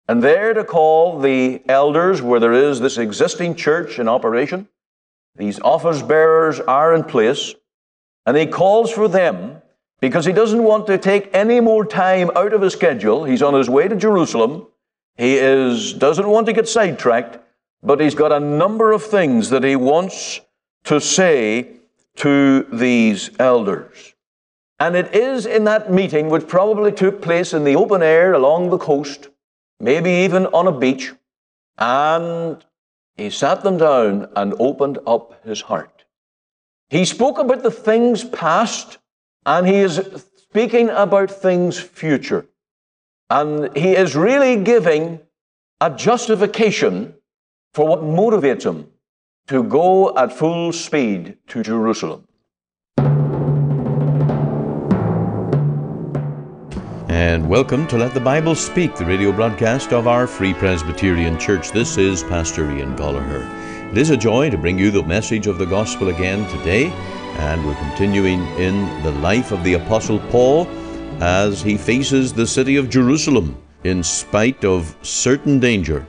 and there to call the elders where there is this existing church in operation. These office bearers are in place, and he calls for them because he doesn't want to take any more time out of his schedule. He's on his way to Jerusalem. He doesn't want to get sidetracked, but he's got a number of things that he wants to say to these elders. And it is in that meeting, which probably took place in the open air along the coast, maybe even on a beach, and he sat them down and opened up his heart. He spoke about the things past, and he is speaking about things future. And he is really giving a justification for what motivates him to go at full speed to Jerusalem. And welcome to Let the Bible Speak, the radio broadcast of our Free Presbyterian Church. This is Pastor Ian Gallagher. It is a joy to bring you the message of the gospel again today, and we're continuing in the life of the Apostle Paul as he faces the city of Jerusalem in spite of certain danger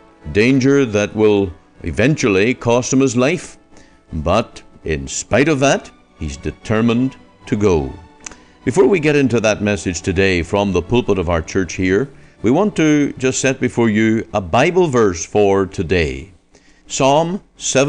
that will eventually cost him his life. But in spite of that, he's determined to go. Before we get into that message today from the pulpit of our church here, we want to just set before you a Bible verse for today. Psalm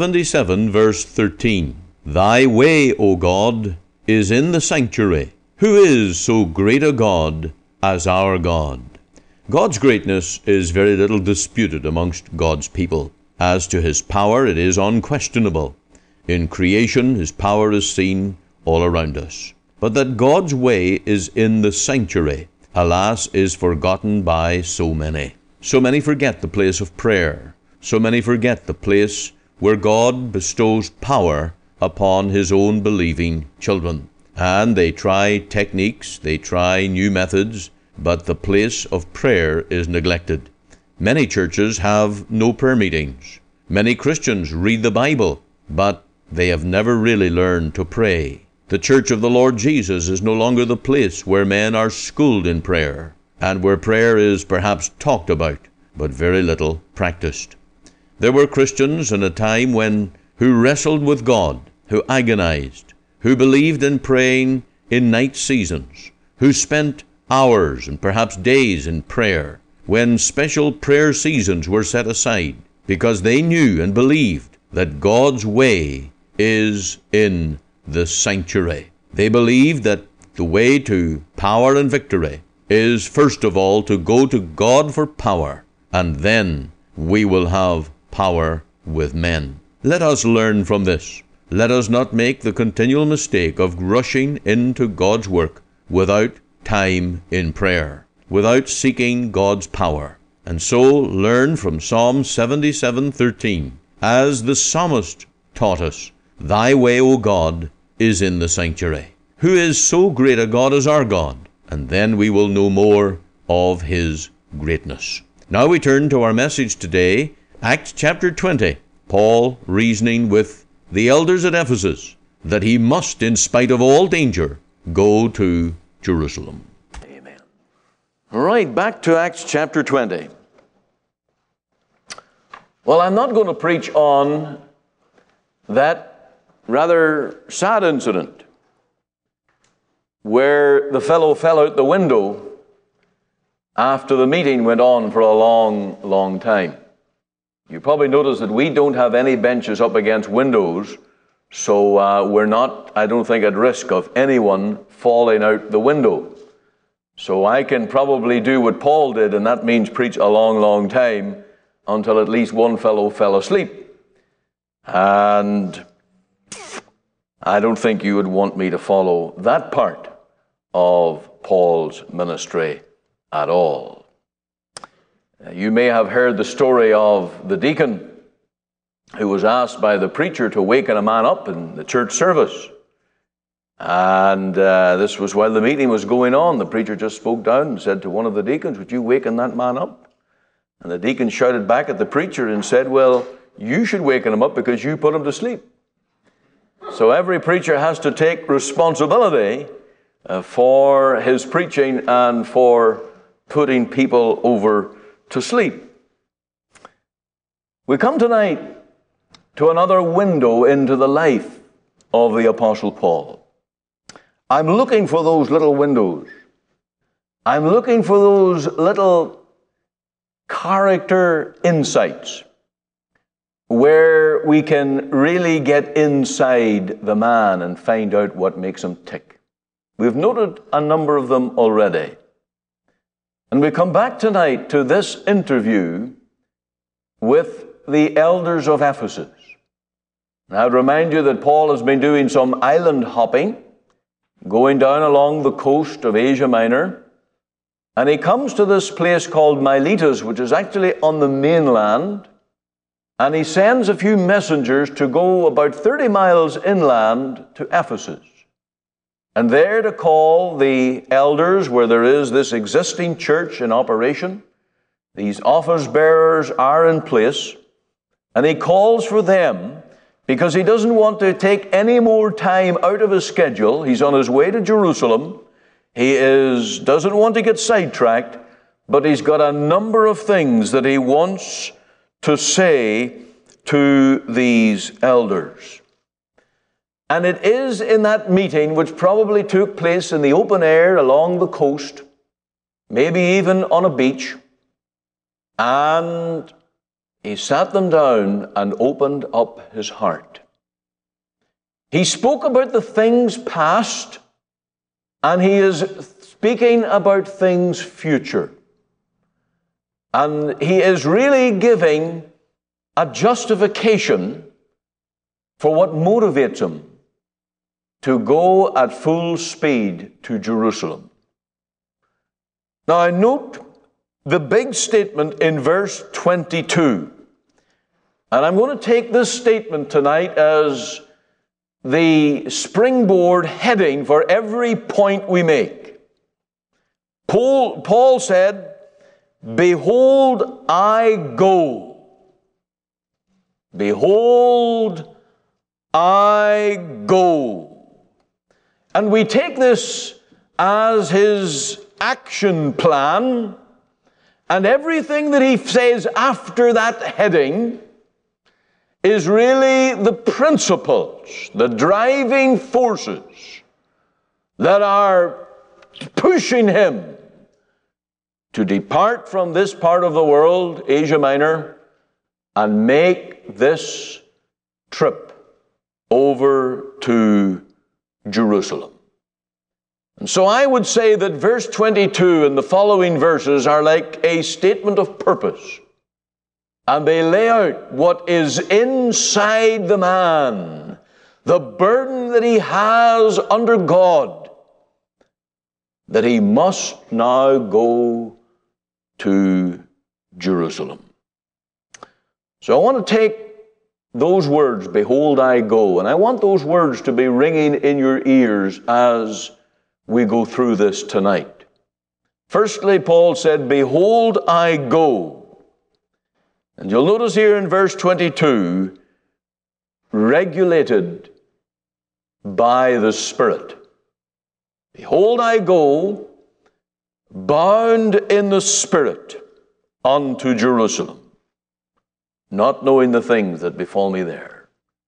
77, verse 13. Thy way, O God, is in the sanctuary. Who is so great a God as our God? God's greatness is very little disputed amongst God's people. As to his power, it is unquestionable. In creation, his power is seen all around us. But that God's way is in the sanctuary, alas, is forgotten by so many. So many forget the place of prayer. So many forget the place where God bestows power upon his own believing children. And they try techniques, they try new methods, but the place of prayer is neglected. Many churches have no prayer meetings. Many Christians read the Bible, but they have never really learned to pray. The Church of the Lord Jesus is no longer the place where men are schooled in prayer, and where prayer is perhaps talked about, but very little practiced. There were Christians in a time who wrestled with God, who agonized, who believed in praying in night seasons, who spent hours and perhaps days in prayer, when special prayer seasons were set aside, because they knew and believed that God's way is in the sanctuary. They believed that the way to power and victory is first of all to go to God for power, and then we will have power with men. Let us learn from this. Let us not make the continual mistake of rushing into God's work without time in prayer, without seeking God's power. And so learn from Psalm 77:13, as the psalmist taught us, Thy way, O God, is in the sanctuary. Who is so great a God as our God? And then we will know more of his greatness. Now we turn to our message today, Acts chapter 20. Paul reasoning with the elders at Ephesus that he must, in spite of all danger, go to Jerusalem. Amen. All right, back to Acts chapter 20. Well, I'm not going to preach on that rather sad incident where the fellow fell out the window after the meeting went on for a long time. You probably noticed that we don't have any benches up against windows, so we're not, I don't think, at risk of anyone falling out the window. So I can probably do what Paul did, and that means preach a long time until at least one fellow fell asleep. And I don't think you would want me to follow that part of Paul's ministry at all. You may have heard the story of the deacon who was asked by the preacher to waken a man up in the church service. And this was while the meeting was going on. The preacher just spoke down and said to one of the deacons, would you waken that man up? And the deacon shouted back at the preacher and said, well, you should waken him up because you put him to sleep. So every preacher has to take responsibility for his preaching and for putting people over to sleep. We come tonight to another window into the life of the Apostle Paul. I'm looking for those little windows. I'm looking for those little character insights where we can really get inside the man and find out what makes him tick. We've noted a number of them already. And we come back tonight to this interview with the elders of Ephesus. Now, I'd remind you that Paul has been doing some island hopping, going down along the coast of Asia Minor, and he comes to this place called Miletus, which is actually on the mainland, and he sends a few messengers to go about 30 miles inland to Ephesus, and there to call the elders where there is this existing church in operation. These office bearers are in place, and he calls for them because he doesn't want to take any more time out of his schedule. He's on his way to Jerusalem. He doesn't want to get sidetracked, but he's got a number of things that he wants to say to these elders. And it is in that meeting, which probably took place in the open air along the coast, maybe even on a beach, and he sat them down and opened up his heart. He spoke about the things past, and he is speaking about things future. And he is really giving a justification for what motivates him to go at full speed to Jerusalem. Now, I note the big statement in verse 22. And I'm going to take this statement tonight as the springboard heading for every point we make. Paul said, "Behold, I go. Behold, I go." And we take this as his action plan, and everything that he says after that heading is really the principles, the driving forces that are pushing him to depart from this part of the world, Asia Minor, and make this trip over to Jerusalem. And so I would say that verse 22 and the following verses are like a statement of purpose. And they lay out what is inside the man, the burden that he has under God, that he must now go to Jerusalem. So I want to take those words, "Behold, I go," and I want those words to be ringing in your ears as we go through this tonight. Firstly, Paul said, "Behold, I go." And you'll notice here in verse 22, regulated by the Spirit. "Behold, I go, bound in the Spirit, unto Jerusalem, not knowing the things that befall me there."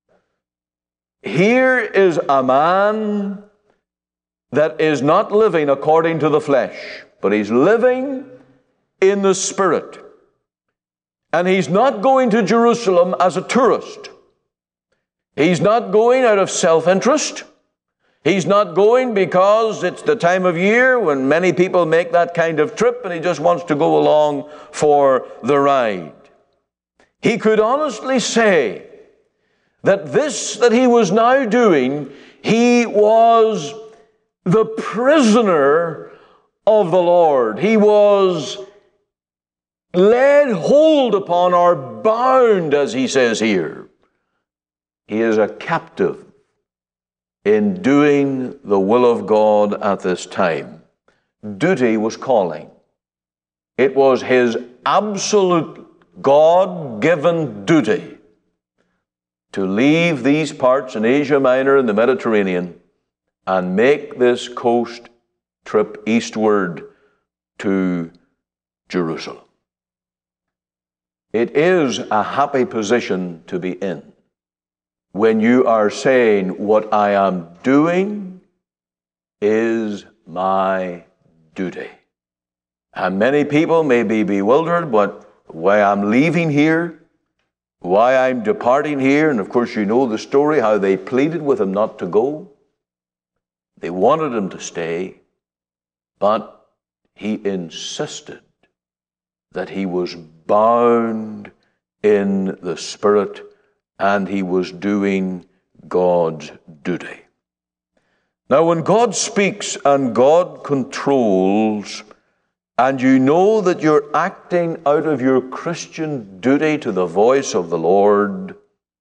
Here is a man that is not living according to the flesh, but he's living in the Spirit. And he's not going to Jerusalem as a tourist. He's not going out of self-interest. He's not going because it's the time of year when many people make that kind of trip and he just wants to go along for the ride. He could honestly say that this that he was now doing, he was the prisoner of the Lord. He was laid hold upon or bound, as he says here. He is a captive in doing the will of God at this time. Duty was calling. It was his absolute God-given duty to leave these parts in Asia Minor and the Mediterranean and make this coast trip eastward to Jerusalem. It is a happy position to be in when you are saying, what I am doing is my duty. And many people may be bewildered, but why I'm leaving here, why I'm departing here, and of course you know the story, how they pleaded with him not to go. They wanted him to stay, but he insisted that he was bound in the Spirit and he was doing God's duty. Now, when God speaks and God controls, and you know that you're acting out of your Christian duty to the voice of the Lord,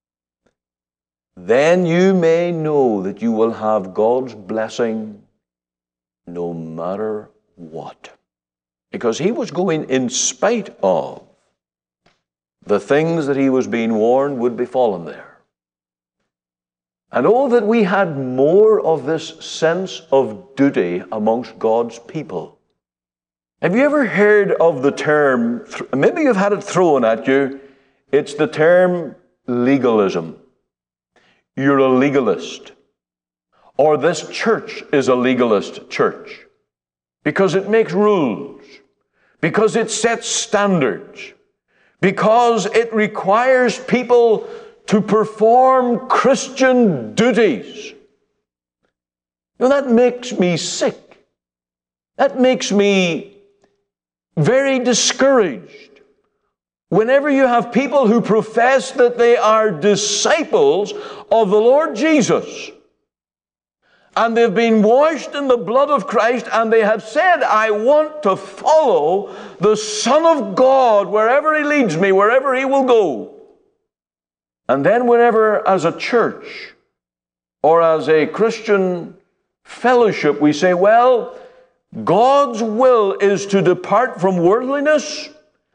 then you may know that you will have God's blessing no matter what. Because he was going in spite of the things that he was being warned would befall him there. And oh, that we had more of this sense of duty amongst God's people. Have you ever heard of the term, maybe you've had it thrown at you, it's the term legalism. You're a legalist. Or this church is a legalist church. Because it makes rules. Because it sets standards. Because it requires people to perform Christian duties. You know, that makes me sick. That makes me very discouraged. Whenever you have people who profess that they are disciples of the Lord Jesus, and they've been washed in the blood of Christ, and they have said, I want to follow the Son of God wherever He leads me, wherever He will go. And then whenever, as a church or as a Christian fellowship, we say, well, God's will is to depart from worldliness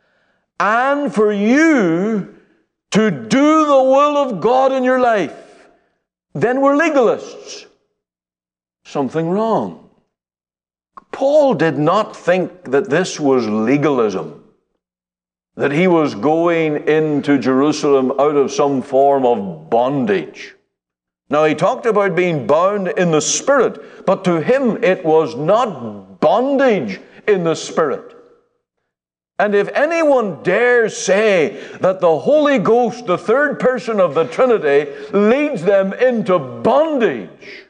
and for you to do the will of God in your life, then we're legalists. Something wrong. Paul did not think that this was legalism, that he was going into Jerusalem out of some form of bondage. Now, he talked about being bound in the Spirit, but to him it was not bondage in the Spirit. And if anyone dares say that the Holy Ghost, the third person of the Trinity, leads them into bondage,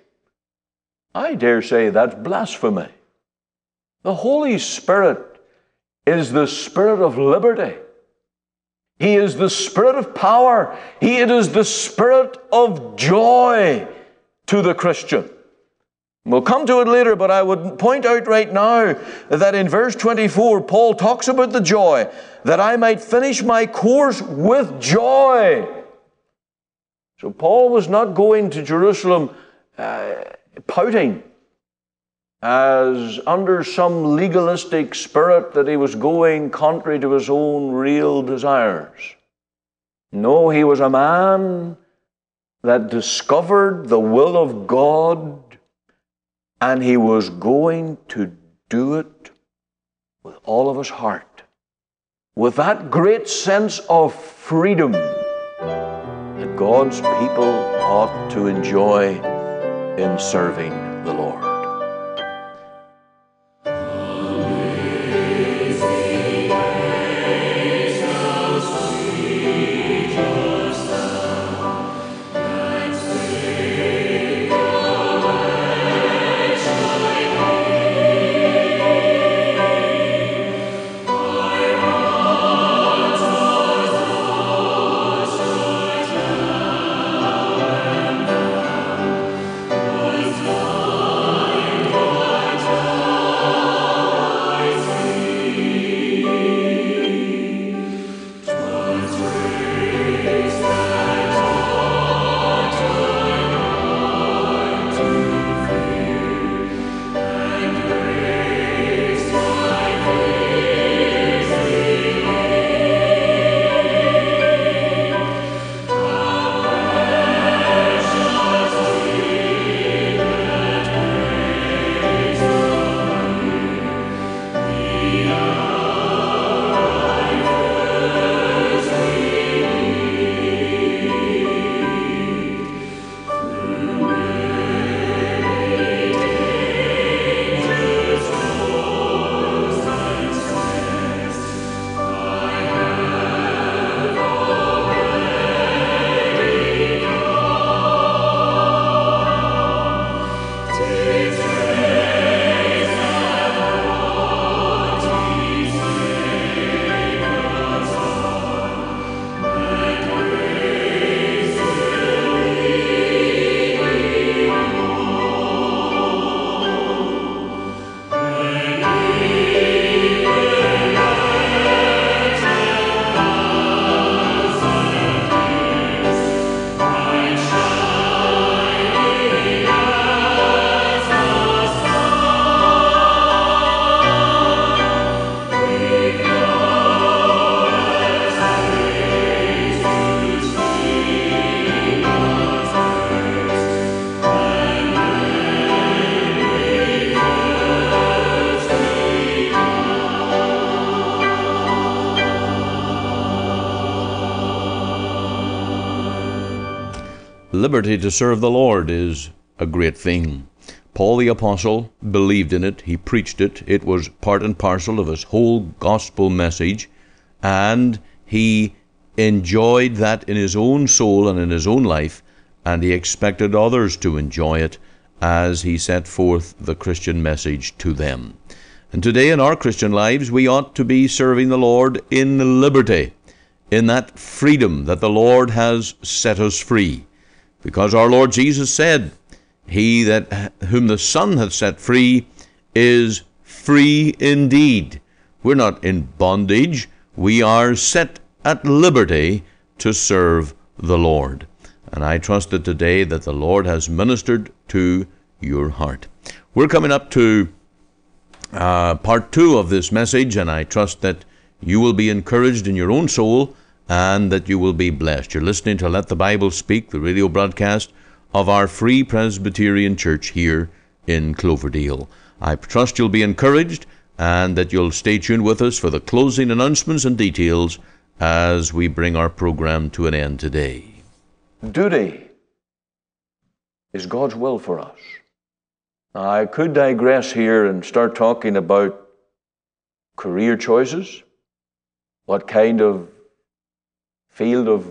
I dare say that's blasphemy. The Holy Spirit is the Spirit of liberty. He is the Spirit of power. It is the Spirit of joy to the Christian. We'll come to it later, but I would point out right now that in verse 24, Paul talks about the joy, that I might finish my course with joy. So Paul was not going to Jerusalem pouting as under some legalistic spirit that he was going contrary to his own real desires. No, he was a man that discovered the will of God, and he was going to do it with all of his heart, with that great sense of freedom that God's people ought to enjoy in serving the Lord. liberty to serve the Lord is a great thing. Paul the Apostle believed in it. He preached it. It was part and parcel of his whole gospel message, and he enjoyed that in his own soul and in his own life, and he expected others to enjoy it as he set forth the Christian message to them. And today in our Christian lives, we ought to be serving the Lord in liberty, in that freedom that the Lord has set us free. Because our Lord Jesus said, "He that whom the Son hath set free is free indeed." We're not in bondage. We are set at liberty to serve the Lord. And I trust that today that the Lord has ministered to your heart. We're coming up to part 2 of this message, and I trust that you will be encouraged in your own soul and that you will be blessed. You're listening to Let the Bible Speak, the radio broadcast of our Free Presbyterian Church here in Cloverdale. I trust you'll be encouraged and that you'll stay tuned with us for the closing announcements and details as we bring our program to an end today. Duty is God's will for us. Now, I could digress here and start talking about career choices, what kind of field of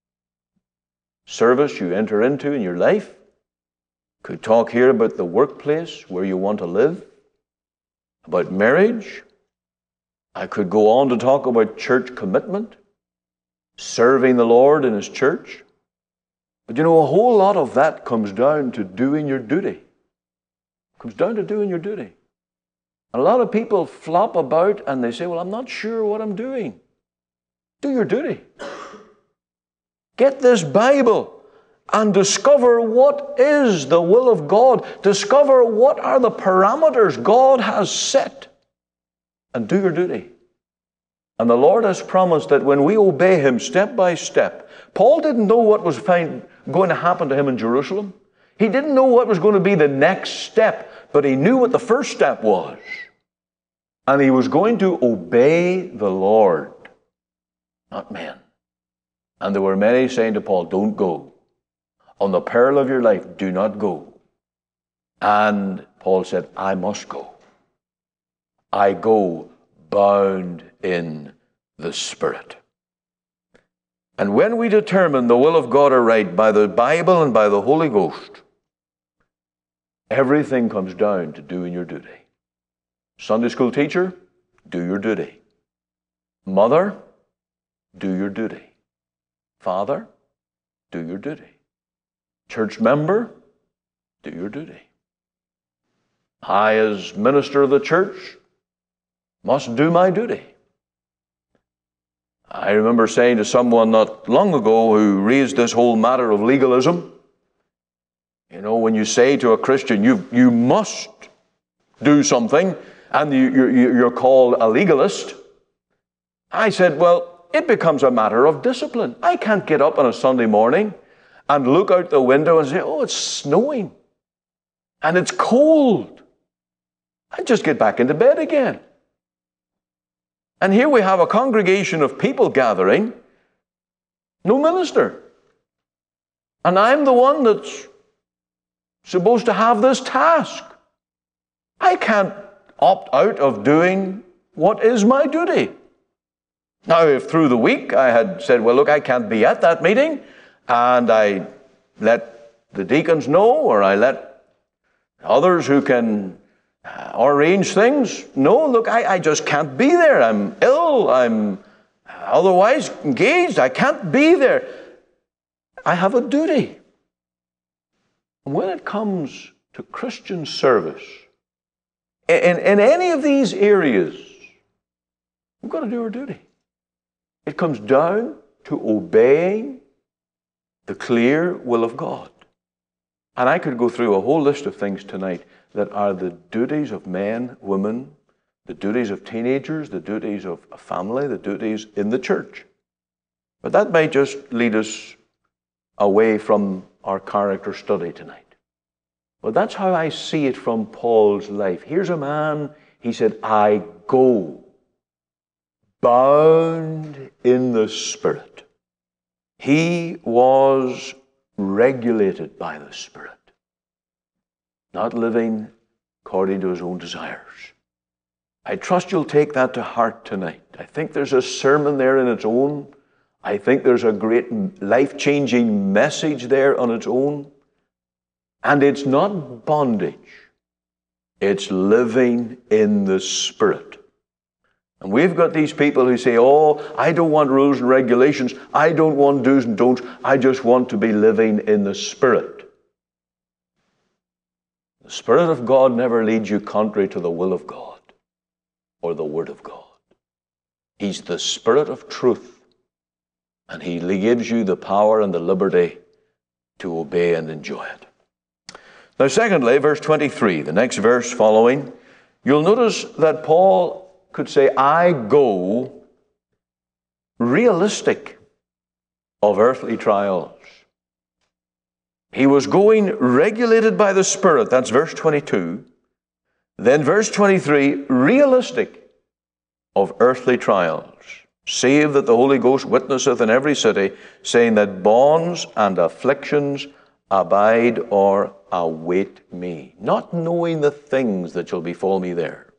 service you enter into in your life. Could talk here about the workplace where you want to live, about marriage. I could go on to talk about church commitment, serving the Lord in His church. But you know, a whole lot of that comes down to doing your duty. Comes down to doing your duty. And a lot of people flop about and they say, well, I'm not sure what I'm doing. Do your duty. Get this Bible and discover what is the will of God. Discover what are the parameters God has set. And do your duty. And the Lord has promised that when we obey Him step by step, Paul didn't know what was going to happen to him in Jerusalem. He didn't know what was going to be the next step, but he knew what the first step was. And he was going to obey the Lord, not men. And there were many saying to Paul, don't go. On the peril of your life, do not go. And Paul said, I must go. I go bound in the Spirit. And when we determine the will of God aright by the Bible and by the Holy Ghost, everything comes down to doing your duty. Sunday school teacher, do your duty. Mother, do your duty. Father, do your duty. Church member, do your duty. I, as minister of the church, must do my duty. I remember saying to someone not long ago who raised this whole matter of legalism, you know, when you say to a Christian, you must do something, and you're called a legalist, I said, well, it becomes a matter of discipline. I can't get up on a Sunday morning and look out the window and say, oh, it's snowing, and it's cold. I just get back into bed again. And here we have a congregation of people gathering, no minister. And I'm the one that's supposed to have this task. I can't opt out of doing what is my duty. Now, if through the week I had said, well, look, I can't be at that meeting, and I let the deacons know, or I let others who can arrange things. No, look, I just can't be there. I'm ill. I'm otherwise engaged. I can't be there. I have a duty. And when it comes to Christian service, in any of these areas, we've got to do our duty. It comes down to obeying the clear will of God. And I could go through a whole list of things tonight that are the duties of men, women, the duties of teenagers, the duties of a family, the duties in the church. But that may just lead us away from our character study tonight. But that's how I see it from Paul's life. Here's a man, he said, I go bound in the Spirit. He was regulated by the Spirit, not living according to his own desires. I trust you'll take that to heart tonight. I think there's a sermon there in its own. I think there's a great life-changing message there on its own. And it's not bondage. It's living in the Spirit. And we've got these people who say, oh, I don't want rules and regulations. I don't want do's and don'ts. I just want to be living in the Spirit. The Spirit of God never leads you contrary to the will of God or the Word of God. He's the Spirit of truth, and He gives you the power and the liberty to obey and enjoy it. Now, secondly, verse 23, the next verse following, you'll notice that Paul could say, I go realistic of earthly trials. He was going regulated by the Spirit. That's verse 22. Then verse 23, realistic of earthly trials, save that the Holy Ghost witnesseth in every city, saying that bonds and afflictions abide or await me, not knowing the things that shall befall me there.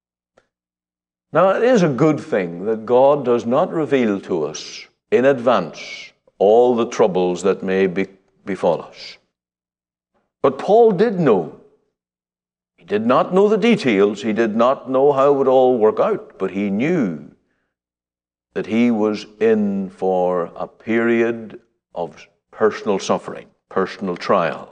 Now, it is a good thing that God does not reveal to us in advance all the troubles that may befall us. But Paul did know. He did not know the details. He did not know how it would all work out, but he knew that he was in for a period of personal suffering, personal trial.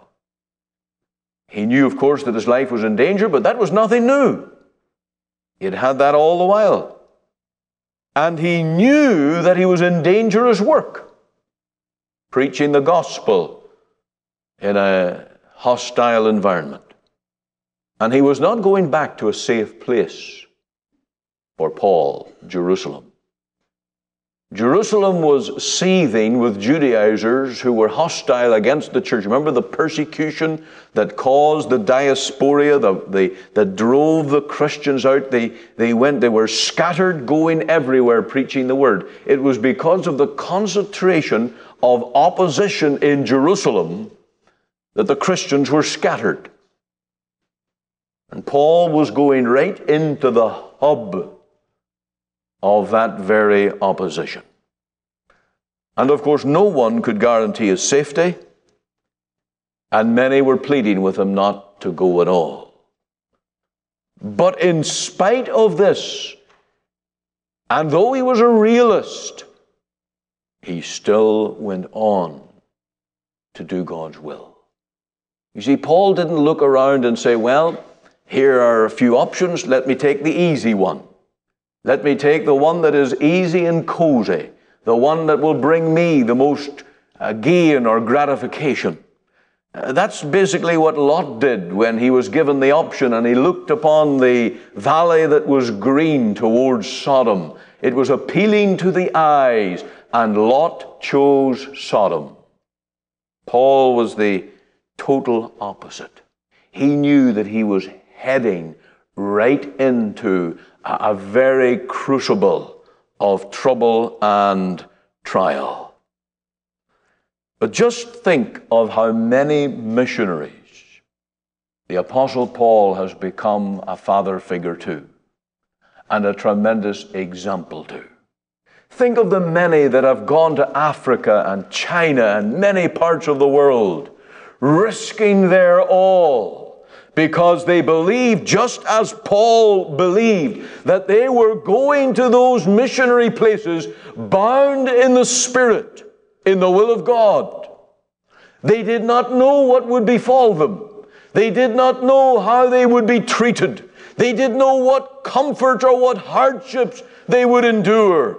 He knew, of course, that his life was in danger, but that was nothing new. He had had that all the while. And he knew that he was in dangerous work, preaching the gospel in a hostile environment. And he was not going back to a safe place for Paul, Jerusalem. Jerusalem was seething with Judaizers who were hostile against the church. Remember the persecution that caused the diaspora, that drove the Christians out? They were scattered, going everywhere preaching the word. It was because of the concentration of opposition in Jerusalem that the Christians were scattered. And Paul was going right into the hub of that very opposition. And of course, no one could guarantee his safety, and many were pleading with him not to go at all. But in spite of this, and though he was a realist, he still went on to do God's will. You see, Paul didn't look around and say, well, here are a few options, let me take the easy one. Let me take the one that is easy and cozy, the one that will bring me the most gain or gratification. That's basically what Lot did when he was given the option and he looked upon the valley that was green towards Sodom. It was appealing to the eyes, and Lot chose Sodom. Paul was the total opposite. He knew that he was heading right into a very crucible of trouble and trial. But just think of how many missionaries the Apostle Paul has become a father figure to and a tremendous example to. Think of the many that have gone to Africa and China and many parts of the world, risking their all, because they believed, just as Paul believed, that they were going to those missionary places bound in the Spirit, in the will of God. They did not know what would befall them. They did not know how they would be treated. They didn't know what comfort or what hardships they would endure.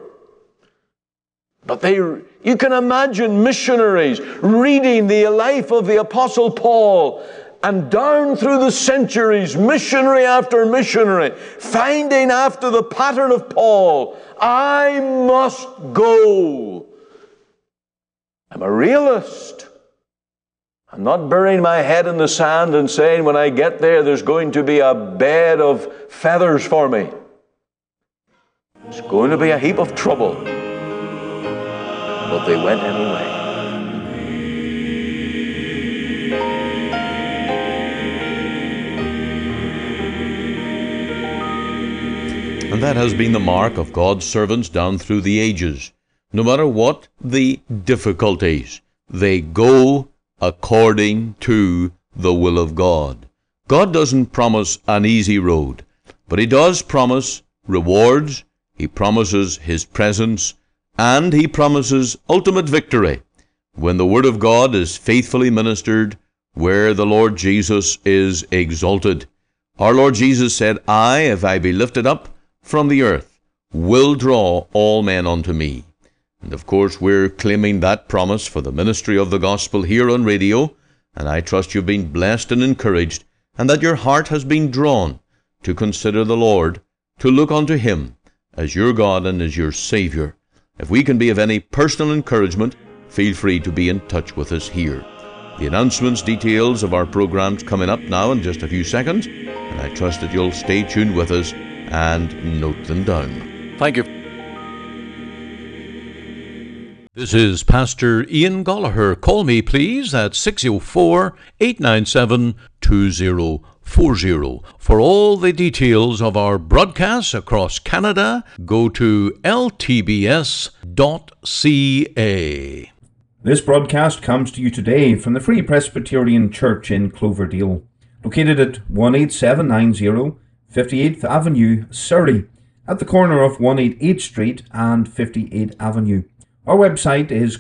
But you can imagine missionaries reading the life of the Apostle Paul, and down through the centuries, missionary after missionary, finding after the pattern of Paul, I must go. I'm a realist. I'm not burying my head in the sand and saying when I get there, there's going to be a bed of feathers for me. It's going to be a heap of trouble. But they went anyway. And that has been the mark of God's servants down through the ages. No matter what the difficulties, they go according to the will of God. God doesn't promise an easy road, but He does promise rewards, He promises His presence, and He promises ultimate victory when the Word of God is faithfully ministered, where the Lord Jesus is exalted. Our Lord Jesus said, I, if I be lifted up from the earth, will draw all men unto me. And of course, we're claiming that promise for the ministry of the gospel here on radio, and I trust you've been blessed and encouraged, and that your heart has been drawn to consider the Lord, to look unto Him as your God and as your Savior. If we can be of any personal encouragement, feel free to be in touch with us here. The announcements, details of our programs coming up now in just a few seconds, and I trust that you'll stay tuned with us and note them down. Thank you. This is Pastor Ian Gallagher. Call me, please, at 604-897-2040. For all the details of our broadcasts across Canada, go to ltbs.ca. This broadcast comes to you today from the Free Presbyterian Church in Cloverdale, located at 18790 58th Avenue, Surrey, at the corner of 188 Street and 58th Avenue. Our website is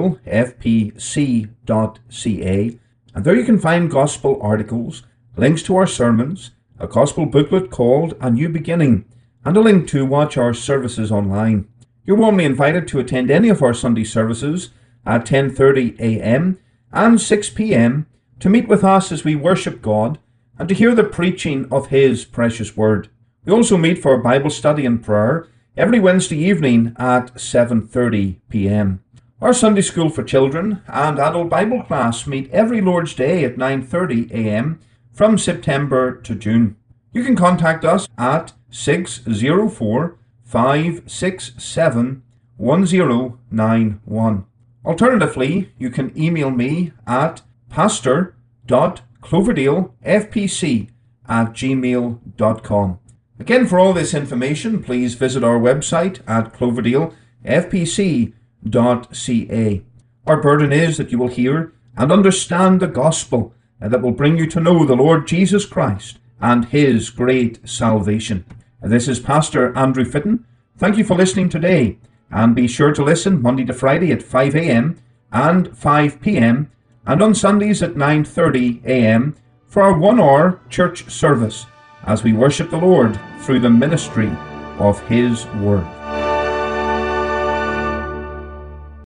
cloverdalefpc.ca, and there you can find gospel articles, links to our sermons, a gospel booklet called A New Beginning, and a link to watch our services online. You're warmly invited to attend any of our Sunday services at 10:30 a.m. and 6 p.m. to meet with us as we worship God and to hear the preaching of His precious Word. We also meet for Bible study and prayer every Wednesday evening at 7:30 p.m. Our Sunday School for Children and Adult Bible class meet every Lord's Day at 9:30 a.m. from September to June. You can contact us at 604-567-1091. Alternatively, you can email me at pastor.cloverdalefpc@gmail.com. Again, for all this information, please visit our website at cloverdalefpc.ca. Our burden is that you will hear and understand the gospel that will bring you to know the Lord Jesus Christ and His great salvation. This is Pastor Andrew Fitton. Thank you for listening today, and be sure to listen Monday to Friday at 5 a.m. and 5 p.m. and on Sundays at 9:30 a.m. for our 1-hour church service as we worship the Lord through the ministry of His Word.